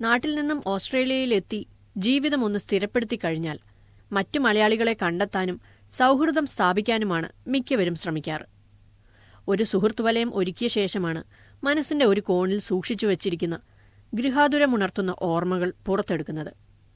നാട്ടിൽ നിന്നും ഓസ്ട്രേലിയയിലെത്തി ജീവിതം ഒന്ന് സ്ഥിരപ്പെടുത്തി കഴിഞ്ഞാൽ മറ്റു മലയാളികളെ കണ്ടെത്താനും സൗഹൃദം സ്ഥാപിക്കാനുമാണ് മിക്കവരും ശ്രമിക്കാറ്. ഒരു സുഹൃത്തുവലയം ഒരുക്കിയ ശേഷമാണ് മനസ്സിന്റെ ഒരു കോണിൽ സൂക്ഷിച്ചു വച്ചിരിക്കുന്ന ഗൃഹാതുരമുണർത്തുന്ന ഓർമ്മകൾ പുറത്തെടുക്കുന്നത്.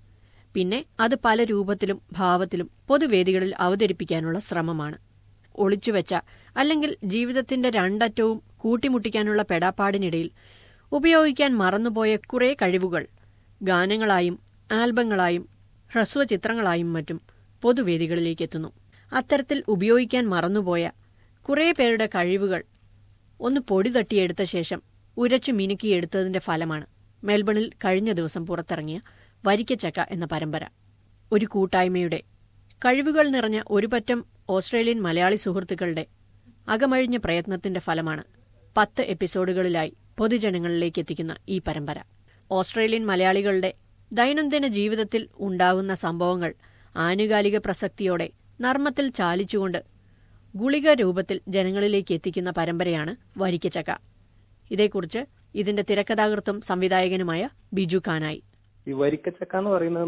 പിന്നെ അത് പല രൂപത്തിലും ഭാവത്തിലും പൊതുവേദികളിൽ അവതരിപ്പിക്കാനുള്ള ശ്രമമാണ്. ഒളിച്ചുവെച്ച അല്ലെങ്കിൽ ജീവിതത്തിന്റെ രണ്ടറ്റവും കൂട്ടിമുട്ടിക്കാനുള്ള പെടാപ്പാടിനിടയിൽ ഉപയോഗിക്കാൻ മറന്നുപോയ കുറേ കഴിവുകൾ ഗാനങ്ങളായും ആൽബങ്ങളായും ഹ്രസ്വചിത്രങ്ങളായും മറ്റും പൊതുവേദികളിലേക്ക് എത്തുന്നു. അത്തരത്തിൽ ഉപയോഗിക്കാൻ മറന്നുപോയ കുറേ പേരുടെ കഴിവുകൾ ഒന്ന് പൊടി തട്ടിയെടുത്ത ശേഷം ഉരച്ചു മിനുക്കിയെടുത്തതിന്റെ ഫലമാണ് മെൽബണിൽ കഴിഞ്ഞ ദിവസം പുറത്തിറങ്ങിയ വരിക്കച്ചക്ക എന്ന പരമ്പര. ഒരു കൂട്ടായ്മയുടെ കഴിവുകൾ നിറഞ്ഞ ഒരു പറ്റം ഓസ്ട്രേലിയൻ മലയാളി സുഹൃത്തുക്കളുടെ അകമഴിഞ്ഞ പ്രയത്നത്തിന്റെ ഫലമാണ് 10 എപ്പിസോഡുകളിലായി പൊതുജനങ്ങളിലേക്ക് എത്തിക്കുന്ന ഈ പരമ്പര. ഓസ്ട്രേലിയൻ മലയാളികളുടെ ദൈനംദിന ജീവിതത്തിൽ ഉണ്ടാവുന്ന സംഭവങ്ങൾ ആനുകാലിക പ്രസക്തിയോടെ നർമ്മത്തിൽ ചാലിച്ചുകൊണ്ട് ഗുളിക രൂപത്തിൽ ജനങ്ങളിലേക്ക് എത്തിക്കുന്ന പരമ്പരയാണ് വരിക്കച്ചക്ക. ഇതേക്കുറിച്ച് ഇതിന്റെ തിരക്കഥാകൃത്തും സംവിധായകനുമായ ബിജു കാനായി. ഈ വരിക്കച്ചക്ക എന്ന് പറയുന്നത്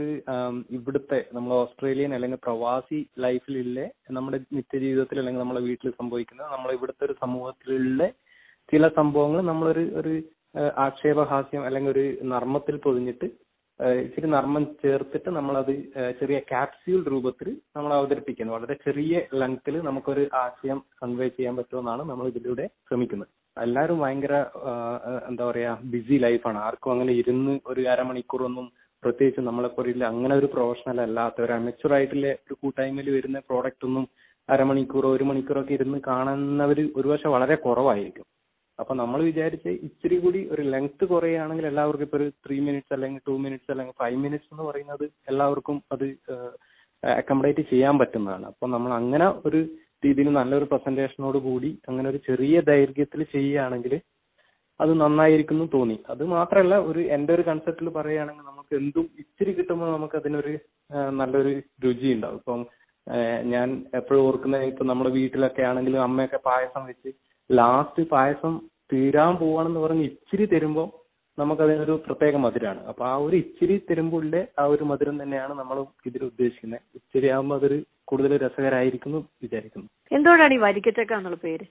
ഇവിടുത്തെ നമ്മൾ ഓസ്ട്രേലിയൻ അല്ലെങ്കിൽ പ്രവാസി ലൈഫിലുള്ള നമ്മുടെ നിത്യജീവിതത്തിൽ അല്ലെങ്കിൽ നമ്മുടെ വീട്ടിൽ സംഭവിക്കുന്ന നമ്മൾ ഇവിടുത്തെ ഒരു സമൂഹത്തിലുള്ള ചില സംഭവങ്ങൾ നമ്മളൊരു ആക്ഷേപഹാസ്യം അല്ലെങ്കിൽ ഒരു നർമ്മത്തിൽ പൊതിഞ്ഞിട്ട് ഇച്ചിരി നർമ്മം ചേർത്തിട്ട് നമ്മളത് ചെറിയ ക്യാപ്സ്യൂൾ രൂപത്തിൽ നമ്മൾ അവതരിപ്പിക്കുന്നു. വളരെ ചെറിയ ലെങ്ത്തിൽ നമുക്കൊരു ആശയം കൺവേ ചെയ്യാൻ പറ്റുമെന്നാണ് നമ്മൾ ഇതിലൂടെ ശ്രമിക്കുന്നത്. എല്ലാവരും ഭയങ്കര എന്താ പറയാ ബിസി ലൈഫാണ്. ആർക്കും അങ്ങനെ ഇരുന്ന് ഒരു അരമണിക്കൂറൊന്നും പ്രത്യേകിച്ച് നമ്മളെപ്പോലില്ല അങ്ങനെ ഒരു പ്രൊഫഷണൽ അല്ലാത്ത ഒരു അമച്വർ ആയിട്ടുള്ള ഒരു കൂട്ടായ്മയിൽ വരുന്ന പ്രോഡക്റ്റ് ഒന്നും അരമണിക്കൂറോ 1 മണിക്കൂറൊക്കെ ഇരുന്ന് കാണുന്നവർ ഒരുപക്ഷെ വളരെ കുറവായിരിക്കും. അപ്പൊ നമ്മൾ വിചാരിച്ച ഇച്ചിരി കൂടി ഒരു ലെങ്ത് കുറയുകയാണെങ്കിൽ എല്ലാവർക്കും ഇപ്പൊ ഒരു 3 മിനിറ്റ്സ് അല്ലെങ്കിൽ 2 മിനിറ്റ്സ് അല്ലെങ്കിൽ 5 മിനിറ്റ്സ് എന്ന് പറയുന്നത് എല്ലാവർക്കും അത് അക്കോമഡേറ്റ് ചെയ്യാൻ പറ്റുന്നതാണ്. അപ്പൊ നമ്മൾ അങ്ങനെ ഒരു രീതിയിൽ നല്ലൊരു പ്രസന്റേഷനോട് കൂടി അങ്ങനെ ഒരു ചെറിയ ദൈർഘ്യത്തിൽ ചെയ്യുകയാണെങ്കിൽ അത് നന്നായിരിക്കും തോന്നി. അത് മാത്രമല്ല എന്റെ ഒരു കൺസെപ്റ്റിൽ പറയുകയാണെങ്കിൽ നമുക്ക് എന്തും ഇച്ചിരി കിട്ടുമ്പോൾ നമുക്ക് അതിനൊരു നല്ലൊരു രുചി ഉണ്ടാവും. ഇപ്പം ഞാൻ എപ്പോഴും ഓർക്കുന്ന ഇപ്പൊ നമ്മുടെ വീട്ടിലൊക്കെ ആണെങ്കിലും അമ്മയൊക്കെ പായസം വെച്ച് ലാസ്റ്റ് പായസം തീരാൻ പോവാണെന്ന് പറഞ്ഞ് ഇച്ചിരി തരുമ്പോൾ നമുക്കതിനൊരു പ്രത്യേക മധുരമാണ്. അപ്പൊ ആ ഒരു ഇച്ചിരി തരുമ്പോഴേ ആ ഒരു മധുരം തന്നെയാണ് നമ്മൾ ഇതിൽ ഉദ്ദേശിക്കുന്നത്. ഇച്ചിരി ആകുമ്പോൾ അതൊരു കൂടുതൽ രസകരമായിരിക്കുന്നു വിചാരിക്കുന്നു. എന്തുകൊണ്ടാണ് ഈ വരിക്കച്ചക്ക എന്നുള്ള പേര്?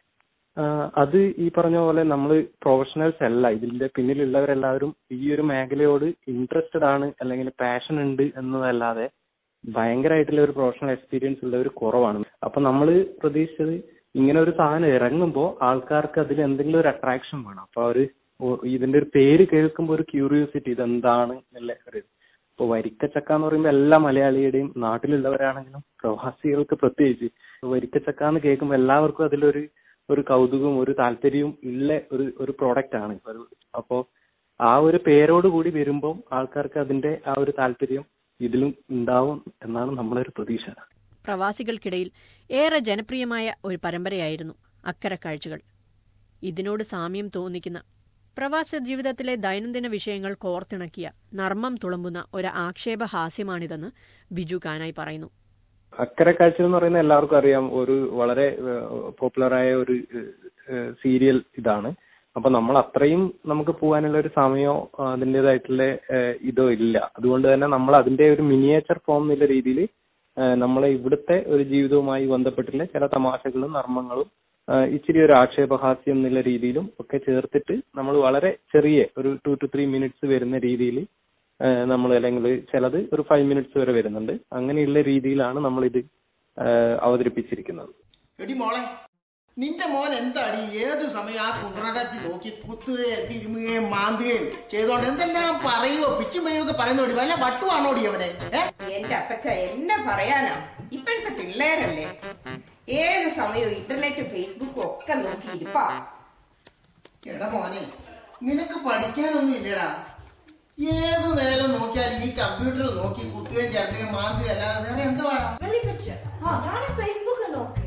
അത് ഈ പറഞ്ഞ പോലെ നമ്മൾ പ്രൊഫഷണൽസ് അല്ല, ഇതിന്റെ പിന്നിലുള്ളവരെല്ലാവരും ഈ ഒരു മേഖലയോട് ഇൻട്രസ്റ്റഡ് ആണ് അല്ലെങ്കിൽ പാഷൻ ഉണ്ട് എന്നതല്ലാതെ ഭയങ്കരമായിട്ടുള്ള ഒരു പ്രൊഫഷണൽ എക്സ്പീരിയൻസ് ഉള്ളവർ കുറവാണ്. അപ്പൊ നമ്മൾ പ്രതീക്ഷിച്ചത് ഇങ്ങനെ ഒരു സാധനം ഇറങ്ങുമ്പോൾ ആൾക്കാർക്ക് അതിൽ എന്തെങ്കിലും ഒരു അട്രാക്ഷൻ വേണം. അപ്പൊ ഇതിന്റെ ഒരു പേര് കേൾക്കുമ്പോൾ ഒരു ക്യൂരിയോസിറ്റി ഇതെന്താണ് എന്നുള്ള ഒരു ഇപ്പൊ വരിക്കച്ചക്ക എന്ന് പറയുമ്പോൾ എല്ലാ മലയാളിയുടെയും നാട്ടിലുള്ളവരാണെങ്കിലും പ്രവാസികൾക്ക് പ്രത്യേകിച്ച് വരിക്കച്ചക്ക എന്ന് കേൾക്കുമ്പോൾ എല്ലാവർക്കും അതിലൊരു കൗതുകവും ഒരു താല്പര്യവും ഉള്ള ഒരു പ്രോഡക്റ്റ് ആണ്. അപ്പോ ആ ഒരു പേരോട് കൂടി വരുമ്പോൾ ആൾക്കാർക്ക് അതിന്റെ ആ ഒരു താല്പര്യം ഇതിലും ഉണ്ടാവും എന്നാണ് നമ്മളൊരു പ്രതീക്ഷ. പ്രവാസികൾക്കിടയിൽ ഏറെ ജനപ്രിയമായ ഒരു പരമ്പരയായിരുന്നു അക്കരെ കാഴ്ചകൾ. ഇതിനോട് സാമ്യം തോന്നിക്കുന്ന പ്രവാസ ജീവിതത്തിലെ ദൈനംദിന വിഷയങ്ങൾ കോർത്തിണക്കിയ നർമ്മം തുളുമ്പുന്ന ഒരു ആക്ഷേപഹാസ്യമാണിതെന്ന് ബിജു കാനായി പറയുന്നു. അക്കരെ കാഴ്ചകൾ എന്ന് പറയുന്നത് എല്ലാവർക്കും അറിയാം, ഒരു വളരെ പോപ്പുലറായ ഒരു സീരിയൽ ഇതാണ്. അപ്പൊ നമ്മൾ അത്രയും നമുക്ക് പോകാനുള്ള ഒരു സമയമോ അതിൻ്റെതായിട്ടുള്ള ഇതോ ഇല്ല. അതുകൊണ്ട് തന്നെ നമ്മൾ അതിന്റെ ഒരു മിനിയേച്ചർ ഫോം എന്നുള്ള രീതിയിൽ നമ്മളെ ഇവിടുത്തെ ഒരു ജീവിതവുമായി ബന്ധപ്പെട്ടുള്ള ചില തമാശകളും നർമ്മങ്ങളും ഇച്ചിരി ഒരു ആക്ഷേപഹാസ്യം എന്നുള്ള രീതിയിലും ഒക്കെ ചേർത്തിട്ട് നമ്മൾ വളരെ ചെറിയ ഒരു 2 to 3 മിനിറ്റ്സ് വരുന്ന രീതിയിൽ നമ്മൾ അല്ലെങ്കിൽ ചിലത് ഒരു 5 മിനിറ്റ്സ് വരെ വരുന്നുണ്ട്. അങ്ങനെയുള്ള രീതിയിലാണ് നമ്മൾ ഇത് അവതരിപ്പിച്ചിരിക്കുന്നത്. എടി മോളെ, നിന്റെ മോൻ എന്താടി ഏത് സമയം ആ കുണ്ടറടത്തി നോക്കി കുത്തുകയും തിരുമുകയും മാന്തുകയും ചെയ്തോണ്ട് എന്തെല്ലാം പറയുകയോ പിച്ചുമയോ ഒക്കെ പറയുന്നോടി വല്ല വട്ടുവാണോടി അവനെ? എന്റെ അപ്പച്ച എന്നെ പറയാനാ, ഇപ്പോഴത്തെ പിള്ളേരല്ലേ ഏത് സമയവും ഇന്റർനെറ്റും ഫേസ്ബുക്കും ഒക്കെ നോക്കി ഇരിപ്പാ. എടാ മോനെ, നിനക്ക് പഠിക്കാനൊന്നും ഇല്ലടാ. ഏത് നേരം നോക്കിയാൽ ഈ കമ്പ്യൂട്ടറിൽ നോക്കി കുത്തുകയും ചേർക്കുകയും മാന്തുകയും അല്ലാതെ വേറെ എന്തുവാടാ? ഫേസ്ബുക്ക് നോക്കിയ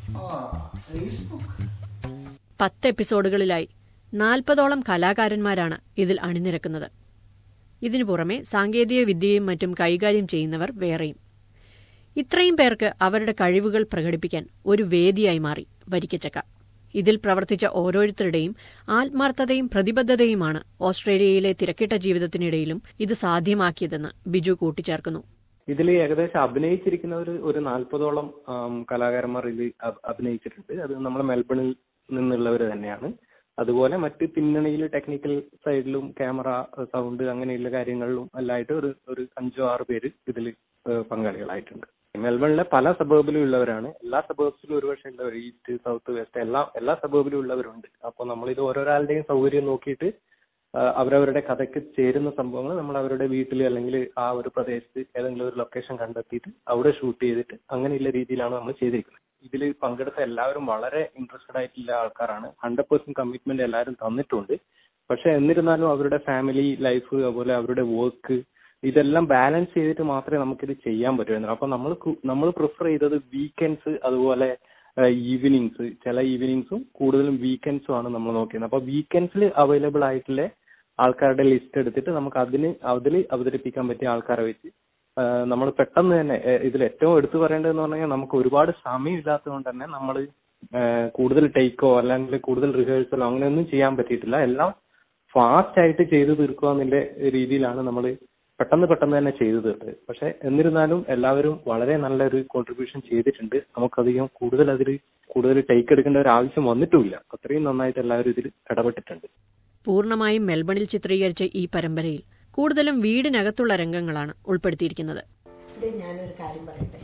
10 എപ്പിസോഡുകളിലായി 40ഓളം കലാകാരന്മാരാണ് ഇതിൽ അണിനിരക്കുന്നത്. ഇതിനു പുറമെ സാങ്കേതിക വിദ്യയും മറ്റും കൈകാര്യം ചെയ്യുന്നവർ വേറെയും. ഇത്രയും പേർക്ക് അവരുടെ കഴിവുകൾ പ്രകടിപ്പിക്കാൻ ഒരു വേദിയായി മാറി വരിക്കച്ചക്ക. ഇതിൽ പ്രവർത്തിച്ച ഓരോരുത്തരുടെയും ആത്മാർത്ഥതയും പ്രതിബദ്ധതയുമാണ് ഓസ്ട്രേലിയയിലെ തിരക്കിട്ട ജീവിതത്തിനിടയിലും ഇത് സാധ്യമാക്കിയതെന്ന് ബിജു കൂട്ടിച്ചേർക്കുന്നു. ഇതിൽ ഏകദേശം അഭിനയിച്ചിരിക്കുന്നവർ ഒരു 40ഓളം കലാകാരന്മാർ ഇതിൽ അഭിനയിച്ചിട്ടുണ്ട്. അത് നമ്മുടെ മെൽബണിൽ നിന്നുള്ളവർ തന്നെയാണ്. അതുപോലെ മറ്റ് പിന്നണിയിൽ ടെക്നിക്കൽ സൈഡിലും ക്യാമറ, സൗണ്ട് അങ്ങനെയുള്ള കാര്യങ്ങളിലും എല്ലായിട്ട് ഒരു 5-6 പേര് ഇതിൽ പങ്കാളികളായിട്ടുണ്ട്. മെൽബണിലെ പല സബർബിലും ഉള്ളവരാണ്. എല്ലാ സബർബ്സിലും ഒരുപക്ഷെ ഉള്ളവർ, ഈസ്റ്റ്, സൗത്ത്, വെസ്റ്റ് എല്ലാ സബർബിലും ഉള്ളവരുണ്ട്. അപ്പോൾ നമ്മളിത് ഓരോരാളുടെയും സൗകര്യം നോക്കിയിട്ട് അവരവരുടെ കഥയ്ക്ക് ചേരുന്ന സംഭവങ്ങൾ നമ്മൾ അവരുടെ വീട്ടിൽ അല്ലെങ്കിൽ ആ ഒരു പ്രദേശത്ത് ഏതെങ്കിലും ഒരു ലൊക്കേഷൻ കണ്ടെത്തിയിട്ട് അവിടെ ഷൂട്ട് ചെയ്തിട്ട് അങ്ങനെയുള്ള രീതിയിലാണ് നമ്മൾ ചെയ്തിരിക്കുന്നത്. ഇതിൽ പങ്കെടുത്ത എല്ലാവരും വളരെ ഇൻട്രസ്റ്റഡ് ആയിട്ടുള്ള ആൾക്കാരാണ്. 100% കമ്മിറ്റ്മെന്റ് എല്ലാവരും തന്നിട്ടുണ്ട്. പക്ഷെ എന്നിരുന്നാലും അവരുടെ ഫാമിലി ലൈഫ്, അതുപോലെ അവരുടെ വർക്ക്, ഇതെല്ലാം ബാലൻസ് ചെയ്തിട്ട് മാത്രമേ നമുക്കിത് ചെയ്യാൻ പറ്റുമായിരുന്നു. അപ്പൊ നമ്മൾ പ്രിഫർ ചെയ്തത് വീക്കെൻഡ്സ്, അതുപോലെ ഈവനിങ്സ്, ചില ഈവനിങ്സും കൂടുതലും വീക്കെൻഡ്സും ആണ് നമ്മൾ നോക്കിയത്. അപ്പൊ വീക്കെൻഡ്സിൽ അവൈലബിൾ ആയിട്ടുള്ള ആൾക്കാരുടെ ലിസ്റ്റ് എടുത്തിട്ട് നമുക്ക് അതിൽ അവതരിപ്പിക്കാൻ പറ്റിയ ആൾക്കാരെ വെച്ച് നമ്മൾ പെട്ടെന്ന് തന്നെ ഇതിൽ ഏറ്റവും എടുത്തു പറയേണ്ടതെന്ന് പറഞ്ഞാൽ നമുക്ക് ഒരുപാട് സമയം ഇല്ലാത്തത് കൊണ്ട് തന്നെ നമ്മൾ കൂടുതൽ ടേക്കോ അല്ലെങ്കിൽ കൂടുതൽ റിഹേഴ്സലോ അങ്ങനെയൊന്നും ചെയ്യാൻ പറ്റിയിട്ടില്ല. എല്ലാം ഫാസ്റ്റ് ആയിട്ട് ചെയ്തു തീർക്കുക എന്നുള്ള രീതിയിലാണ് നമ്മൾ പെട്ടെന്ന് തന്നെ ചെയ്തു തീർത്തത്. പക്ഷെ എന്നിരുന്നാലും എല്ലാവരും വളരെ നല്ലൊരു കോൺട്രിബ്യൂഷൻ ചെയ്തിട്ടുണ്ട്. നമുക്കധികം കൂടുതൽ ടേക്ക് എടുക്കേണ്ട ഒരു ആവശ്യം വന്നിട്ടുമില്ല. അത്രയും നന്നായിട്ട് എല്ലാവരും ഇതിൽ ഇടപെട്ടിട്ടുണ്ട്. പൂർണ്ണമായും മെൽബണിൽ ചിത്രീകരിച്ച ഈ പരമ്പരയിൽ കൂടുതലും വീടിനകത്തുള്ള രംഗങ്ങളാണ് ഉൾപ്പെടുത്തിയിരിക്കുന്നത്. ഞാനൊരു കാര്യം പറയട്ടെ.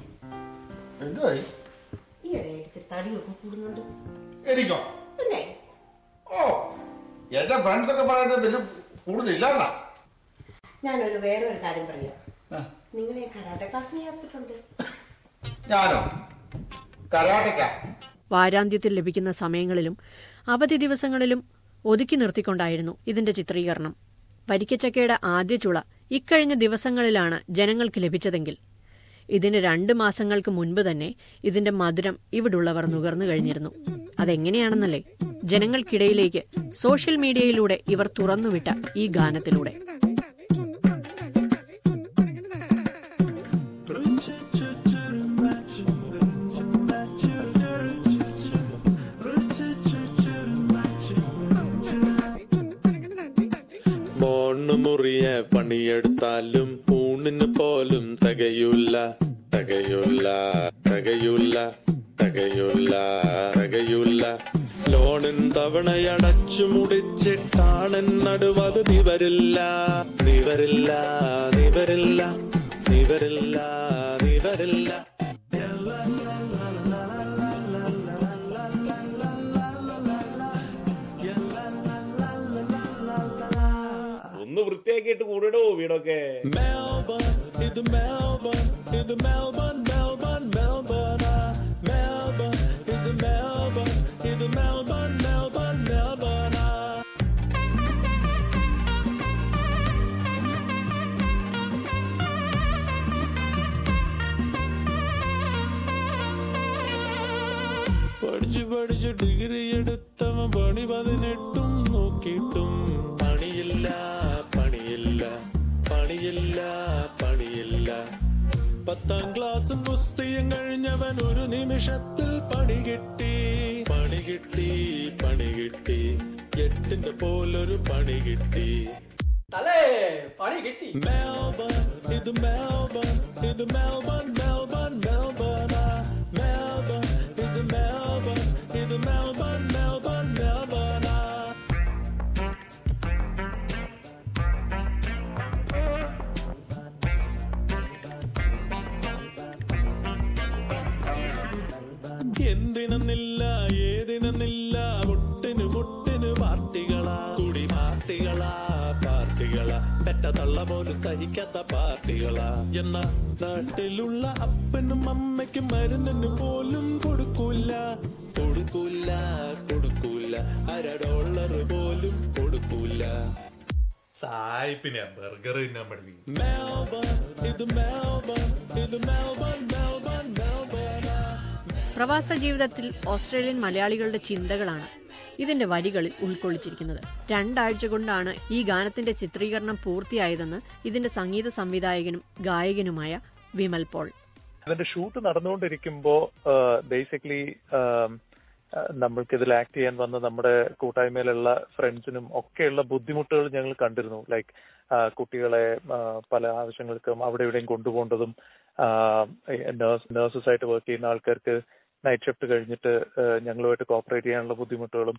എനിക്കോ? എന്റെ ഫ്രണ്ട്സ് ഒക്കെ പറയുന്നത് കൂടുതലില്ല. ഞാനൊരു വേറൊരു കാര്യം പറയാം. നിങ്ങളെ കരാട്ടെ ക്ലാസ്സിന് ചേർത്തിട്ടുണ്ട്. ഞാനോ? കരാട്ടക്ക വാരാന്ത്യത്തിൽ ലഭിക്കുന്ന സമയങ്ങളിലും അവധി ദിവസങ്ങളിലും ഒതുക്കി നിർത്തിക്കൊണ്ടായിരുന്നു ഇതിന്റെ ചിത്രീകരണം. വരിക്കച്ചക്കയുടെ ആദ്യ ചുള ഇക്കഴിഞ്ഞ ദിവസങ്ങളിലാണ് ജനങ്ങൾക്ക് ലഭിച്ചതെങ്കിൽ ഇതിന് 2 മാസങ്ങൾക്ക് മുൻപ് തന്നെ ഇതിന്റെ മധുരം ഇവിടുള്ളവർ നുകർന്നു കഴിഞ്ഞിരുന്നു. അതെങ്ങനെയാണെന്നല്ലേ, ജനങ്ങൾക്കിടയിലേക്ക് സോഷ്യൽ മീഡിയയിലൂടെ ഇവർ തുറന്നുവിട്ട ഈ ഗാനത്തിലൂടെ. മുറിയ പണിയെടുത്താലും ഊണിന് പോലും തികയൂല തികയൂല തികയൂല തികയൂല തികയൂല. ലോണിൻ തവണയടച്ചു മുടിച്ചിട്ടാണൻ നടുവത് നിവരില്ല നിവരില്ല നിവരില്ല നിവരില്ല നിവരില്ല. ഒന്ന് വൃത്തിയാക്കിയിട്ട് കൂടെടോ വീടൊക്കെ. ഇത് മെൽബൺ, ഇത് മെൽബൺ, മെൽബൺ, മെൽബൺ, മെൽബൺ, ഇത് മെൽബൺ, ഇത് മെൽബൺ, മെൽബൺ, മെൽബൺ. പഠിച്ചു ഡിഗ്രി എടുത്തവൻ പണി 18 നോക്കിയിട്ടും പണിയില്ല പണിയില്ല പണിയില്ല പണിയില്ല. 10ാം ക്ലാസും പുസ്തകം കഴിഞ്ഞവൻ ഒരു നിമിഷത്തിൽ പണി കിട്ടി പണി കിട്ടി പണി കിട്ടി. 8ന്റെ പോലൊരു പണി കിട്ടി. പണി കിട്ടി. മെൽബൺ, ഇത് മെൽബൺ, ഇത് മെൽബൺ, മെൽബൺ, മെൽബൺ, മെൽബൺ, ഇത് മെൽബൺ, ഇത് മെൽബൺ, മെൽബൺ, മെൽബൺ. എന്തിനെന്നില്ല ഏതിനെന്നില്ല മുട്ടിന് മുട്ടിന് പാർട്ടികളാ കുടി പാർട്ടികളാ പാർട്ടികളാ. പെറ്റ തള്ള പോലും സഹിക്കാത്ത പാർട്ടികളാ. എന്നാ നാട്ടിലുള്ള അപ്പനും അമ്മയ്ക്കും മരുന്നിന് പോലും കൊടുക്കൂല കൊടുക്കൂല കൊടുക്കൂല. $1 പോലും കൊടുക്കൂല. സായിപ്പിനെ ബർഗർ തിന്നാൻ പഠിപ്പിക്കും. മെൽബൺ, ഇത് മെൽബൺ, ഇത് മെൽബൺ, മെൽബൺ, മെൽബൺ. പ്രവാസ ജീവിതത്തിൽ ഓസ്ട്രേലിയൻ മലയാളികളുടെ ചിന്തകളാണ് ഇതിന്റെ വരികളിൽ ഉൾക്കൊള്ളിച്ചിരിക്കുന്നത്. 2 ആഴ്ച കൊണ്ടാണ് ഈ ഗാനത്തിന്റെ ചിത്രീകരണം പൂർത്തിയായതെന്ന് ഇതിന്റെ സംഗീത സംവിധായകനും ഗായകനുമായ വിമൽ പോൾ. അതിന്റെ ഷൂട്ട് നടന്നുകൊണ്ടിരിക്കുമ്പോ ബേസിക്കലി നമ്മൾക്ക് ഇതിൽ ആക്ട് ചെയ്യാൻ വന്ന നമ്മുടെ കൂട്ടായ്മയിലുള്ള ഫ്രണ്ട്സിനും ഒക്കെയുള്ള ബുദ്ധിമുട്ടുകൾ ഞങ്ങൾ കണ്ടിരുന്നു. ലൈക്ക് കുട്ടികളെ പല ആവശ്യങ്ങൾക്കും അവിടെ ഇവിടെയും കൊണ്ടുപോകേണ്ടതും, നഴ്സസായിട്ട് വർക്ക് ചെയ്യുന്ന ആൾക്കാർക്ക് നൈറ്റ് ഷിഫ്റ്റ് കഴിഞ്ഞിട്ട് ഞങ്ങളുമായിട്ട് കോപ്പറേറ്റ് ചെയ്യാനുള്ള ബുദ്ധിമുട്ടുകളും,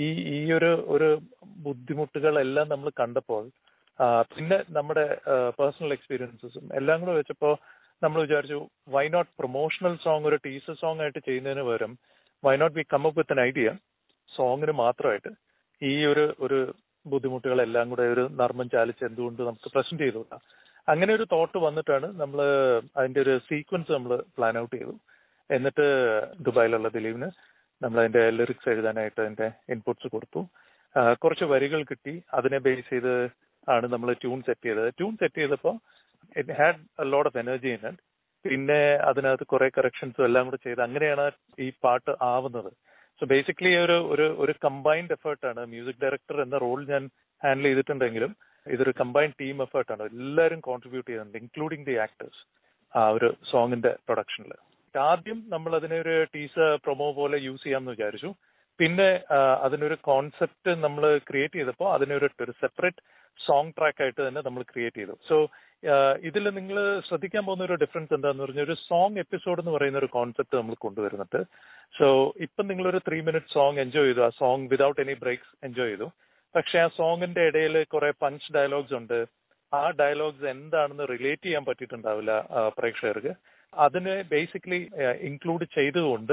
ഈ ഒരു ബുദ്ധിമുട്ടുകളെല്ലാം നമ്മൾ കണ്ടപ്പോൾ പിന്നെ നമ്മുടെ പേഴ്സണൽ എക്സ്പീരിയൻസസും എല്ലാം കൂടെ വെച്ചപ്പോൾ നമ്മൾ വിചാരിച്ചു, വൈ നോട്ട് പ്രൊമോഷണൽ സോങ് ഒരു ടീസർ സോങ് ആയിട്ട് ചെയ്യുന്നതിന് പകരം why not we come up with an idea സോങ്ങിന് മാത്രമായിട്ട് ഈ ഒരു ബുദ്ധിമുട്ടുകളെല്ലാം കൂടെ ഒരു നർമ്മം ചാലിച്ച് എന്തുകൊണ്ട് നമുക്ക് പ്രസന്റ് ചെയ്തുകൂടാ. അങ്ങനെ ഒരു തോട്ട് വന്നിട്ടാണ് നമ്മൾ അതിന്റെ ഒരു സീക്വൻസ് നമ്മൾ പ്ലാൻ ഔട്ട് ചെയ്തു. എന്നിട്ട് ദുബായിലുള്ള ദിലീപിന് നമ്മൾ അതിന്റെ ലിറിക്സ് എഴുതാനായിട്ട് അതിന്റെ ഇൻപുട്സ് കൊടുത്തു. കുറച്ച് വരികൾ കിട്ടി. അതിനെ ബേസ് ചെയ്ത് ആണ് നമ്മൾ ട്യൂൺ സെറ്റ് ചെയ്തത്. ട്യൂൺ സെറ്റ് ചെയ്തപ്പോൾ it had a lot of energy in it. പിന്നെ അതിനകത്ത് കുറെ കറക്ഷൻസും എല്ലാം കൂടെ ചെയ്ത് അങ്ങനെയാണ് ഈ പാട്ട് ആവുന്നത്. സോ ബേസിക്കലി ഒരു കമ്പൈൻഡ് എഫേർട്ടാണ്. മ്യൂസിക് ഡയറക്ടർ എന്ന റോൾ ഞാൻ ഹാൻഡിൽ ചെയ്തിട്ടുണ്ടെങ്കിലും ഇതൊരു കമ്പൈൻഡ് ടീം എഫേർട്ടാണ്. എല്ലാവരും കോൺട്രിബ്യൂട്ട് ചെയ്യുന്നുണ്ട്, ഇൻക്ലൂഡിംഗ് ദി ആക്ടേഴ്സ് ആ ഒരു സോങ്ങിന്റെ പ്രൊഡക്ഷനിൽ. ആദ്യം നമ്മൾ അതിനെ ഒരു ടീസർ പ്രൊമോ പോലെ യൂസ് ചെയ്യാമെന്ന് വിചാരിച്ചു. പിന്നെ അതിനൊരു കോൺസെപ്റ്റ് നമ്മൾ ക്രിയേറ്റ് ചെയ്തപ്പോൾ അതിനൊരു സെപ്പറേറ്റ് സോങ് ട്രാക്ക് ആയിട്ട് തന്നെ നമ്മൾ ക്രിയേറ്റ് ചെയ്തു. സോ ഇതിൽ നിങ്ങൾ ശ്രദ്ധിക്കാൻ പോകുന്ന ഒരു ഡിഫറൻസ് എന്താന്ന് പറഞ്ഞാൽ, ഒരു സോങ് എപ്പിസോഡ് എന്ന് പറയുന്ന ഒരു കോൺസെപ്റ്റ് നമ്മൾ കൊണ്ടുവരുന്നുണ്ട്. സോ ഇപ്പം നിങ്ങളൊരു 3 minute സോങ് എൻജോയ് ചെയ്തു, ആ song without any breaks enjoy ചെയ്തു. പക്ഷെ ആ സോങ്ങിന്റെ ഇടയിൽ കുറെ പഞ്ച് ഡയലോഗ്സ് ഉണ്ട്. ആ ഡയലോഗ്സ് എന്താണെന്ന് റിലേറ്റ് ചെയ്യാൻ പറ്റിയിട്ടുണ്ടാവില്ല പ്രേക്ഷകർക്ക്. അതിനെ ബേസിക്കലി ഇൻക്ലൂഡ് ചെയ്തുകൊണ്ട്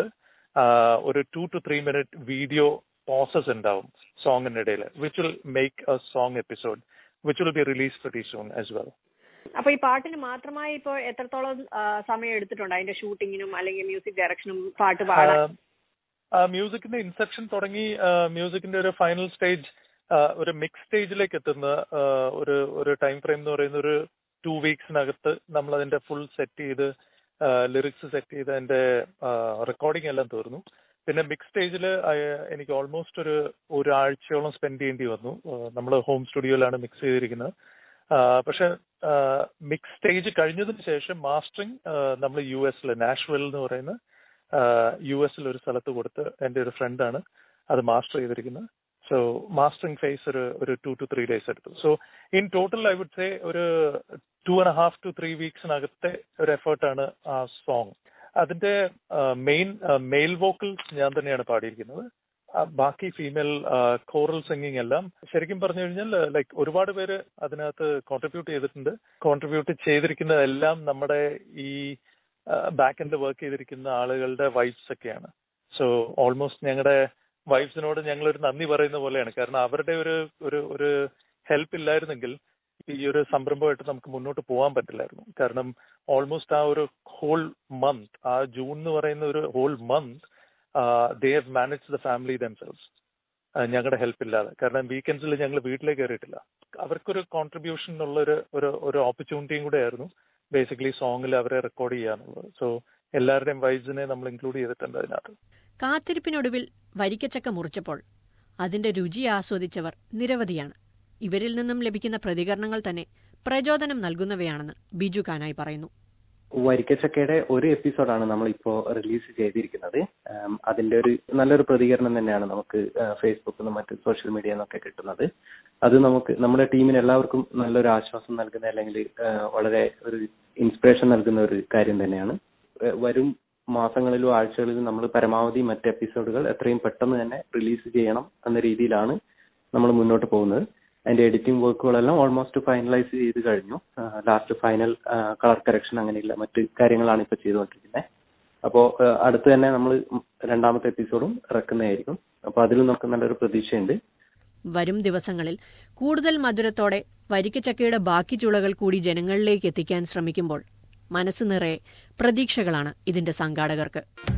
ഒരു 2 to 3 minute വീഡിയോ പോസസ് ഉണ്ടാവും സോങ്ങിന്റെ ഇടയിൽ, which will make a song episode which will be release very soon as well. അപ്പൊ ഈ പാട്ടിന് മാത്രമായി ഇപ്പൊ എത്രത്തോളം സമയം എടുത്തിട്ടുണ്ട് അതിന്റെ ഷൂട്ടിങ്ങിനും അല്ലെങ്കിൽ മ്യൂസിക് ഡയറക്ഷനും പാട്ട് പാടാൻ? മ്യൂസിക്കിന്റെ ഇൻസെപ്ഷൻ തുടങ്ങി മ്യൂസിക്കിന്റെ ഒരു ഫൈനൽ സ്റ്റേജ്, ഒരു മിക്സ് സ്റ്റേജിലേക്ക് എത്തുന്ന ഒരു ടൈം ഫ്രെയിം എന്ന് പറയുന്ന ഒരു 2 weeksനകത്ത് നമ്മൾ അതിന്റെ ഫുൾ സെറ്റ് ചെയ്ത് ലിറിക്സ് സെറ്റ് ചെയ്ത് അതിന്റെ റെക്കോർഡിംഗ് എല്ലാം തീർന്നു. പിന്നെ മിക്സ് സ്റ്റേജിൽ എനിക്ക് ഓൾമോസ്റ്റ് ഒരാഴ്ചയോളം സ്പെൻഡ് ചെയ്യേണ്ടി വന്നു. നമ്മൾ ഹോം സ്റ്റുഡിയോയിലാണ് മിക്സ് ചെയ്തിരിക്കുന്നത്. പക്ഷെ മിക്സ് സ്റ്റേജ് കഴിഞ്ഞതിന് ശേഷം മാസ്റ്ററിങ് നമ്മൾ US നാഷ്വിൽ എന്ന് പറയുന്ന US ഒരു സ്ഥലത്ത് കൊടുത്ത് എൻ്റെ ഒരു ഫ്രണ്ടാണ് അത് മാസ്റ്റർ ചെയ്തിരിക്കുന്നത്. സോ മാസ്റ്ററിങ് ഫേസ് ഒരു 2 to 3 days എടുത്തു. So in total I would say ഒരു 2.5 to 3 weeksനകത്തെ ഒരു എഫേർട്ടാണ് ആ സോങ്. അതിന്റെ മെയിൽ വോക്കൽസ് ഞാൻ തന്നെയാണ് പാടിയിരിക്കുന്നത്. ബാക്കി ഫീമെയിൽ കോറൽ സിംഗിങ് എല്ലാം ശരിക്കും പറഞ്ഞു കഴിഞ്ഞാൽ ലൈക്ക് ഒരുപാട് പേര് അതിനകത്ത് കോൺട്രിബ്യൂട്ട് ചെയ്തിട്ടുണ്ട്. കോൺട്രിബ്യൂട്ട് ചെയ്തിരിക്കുന്നതെല്ലാം നമ്മുടെ ഈ ബാക്ക് എൻഡ് വർക്ക് ചെയ്തിരിക്കുന്ന ആളുകളുടെ വൈഫ്സ് ഒക്കെയാണ്. സോ ഓൾമോസ്റ്റ് ഞങ്ങളുടെ വൈഫ്സിനോട് ഞങ്ങളൊരു നന്ദി പറയുന്ന പോലെയാണ്. കാരണം അവരുടെ ഒരു ഹെൽപ്പ് ഇല്ലായിരുന്നെങ്കിൽ ഈ ഒരു സംരംഭമായിട്ട് നമുക്ക് മുന്നോട്ട് പോകാൻ പറ്റില്ലായിരുന്നു. കാരണം ഓൾമോസ്റ്റ് ആ ഒരു ഹോൾ മന്ത്, ആ ജൂൺ എന്ന് പറയുന്ന ഒരു whole month they have managed the family themselves, ഞങ്ങളുടെ ഹെൽപ്പ് ഇല്ലാതെ. കാരണം വീക്കെൻഡ്സിൽ ഞങ്ങൾ വീട്ടിലേക്ക് കയറിയിട്ടില്ല. അവർക്കൊരു കോൺട്രിബ്യൂഷൻ ഉള്ള ഒരു ഓപ്പർച്യൂണിറ്റിയും കൂടെ ആയിരുന്നു ബേസിക്കലി സോങ്ങിൽ അവരെ റെക്കോർഡ് ചെയ്യാന്നുള്ളത്. സോ എല്ലാവരുടെയും വൈസിനെ നമ്മൾ ഇൻക്ലൂഡ് ചെയ്തിട്ടുണ്ട് അതിനകത്ത്. കാത്തിരിപ്പിനൊടുവിൽ വരിക്കച്ചക്ക മുറിച്ചപ്പോൾ അതിന്റെ രുചി ആസ്വദിച്ചവർ നിരവധിയാണ്. ഇവരിൽ നിന്നും ലഭിക്കുന്ന പ്രതികരണങ്ങൾ തന്നെ പ്രചോദനം നൽകുന്നവയാണെന്ന് ബിജു കാനായി പറയുന്നു. വരിക്കച്ചക്കയുടെ ഒരു എപ്പിസോഡാണ് നമ്മളിപ്പോ റിലീസ് ചെയ്തിരിക്കുന്നത്. അതിന്റെ ഒരു നല്ലൊരു പ്രതികരണം തന്നെയാണ് നമുക്ക് ഫേസ്ബുക്കിൽ നിന്നും മറ്റ് സോഷ്യൽ മീഡിയ നിന്നൊക്കെ കിട്ടുന്നത്. അത് നമുക്ക് നമ്മുടെ ടീമിന് എല്ലാവർക്കും നല്ലൊരു ആശ്വാസം നൽകുന്ന അല്ലെങ്കിൽ വളരെ ഒരു ഇൻസ്പിറേഷൻ നൽകുന്ന ഒരു കാര്യം തന്നെയാണ്. വരും മാസങ്ങളിലും ആഴ്ചകളിലും നമ്മൾ പരമാവധി മറ്റ് എപ്പിസോഡുകൾ എത്രയും പെട്ടെന്ന് തന്നെ റിലീസ് ചെയ്യണം എന്ന രീതിയിലാണ് നമ്മൾ മുന്നോട്ട് പോകുന്നത്. അതിന്റെ എഡിറ്റിംഗ് വർക്കുകളെല്ലാം ഓൾമോസ്റ്റ് ഫൈനലൈസ് ചെയ്ത് കഴിഞ്ഞു. ലാസ്റ്റ് ഫൈനൽ കളർ കറക്ഷൻ അങ്ങനെയുള്ള മറ്റ് കാര്യങ്ങളാണ് ഇപ്പൊ ചെയ്തുകൊണ്ടിരിക്കുന്നത്. അപ്പോൾ അടുത്ത് തന്നെ നമ്മൾ 2ാമത്തെ എപ്പിസോഡും ഇറക്കുന്നതായിരിക്കും. അപ്പൊ അതിലും നമുക്ക് നല്ലൊരു പ്രതീക്ഷയുണ്ട്. വരും ദിവസങ്ങളിൽ കൂടുതൽ മധുരത്തോടെ വരിക്കച്ചക്കയുടെ ബാക്കി ചുളകൾ കൂടി ജനങ്ങളിലേക്ക് എത്തിക്കാൻ ശ്രമിക്കുമ്പോൾ മനസ്സ് നിറയെ പ്രതീക്ഷകളാണ് ഇതിന്റെ സംഘാടകർക്ക്.